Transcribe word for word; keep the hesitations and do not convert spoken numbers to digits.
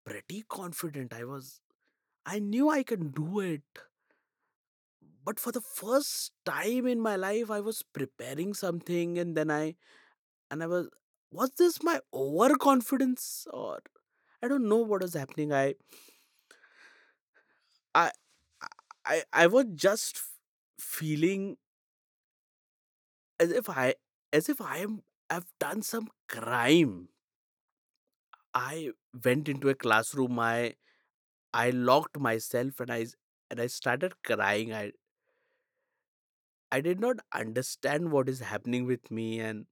pretty confident. I was I knew I can do it. But for the first time in my life, I was preparing something, and then I and I was was this my overconfidence, or I don't know what was happening. I I I I was just f- feeling as if I as if I am I've done some crime. I went into a classroom. I I locked myself, and I s- and I started crying. I I did not understand what is happening with me, and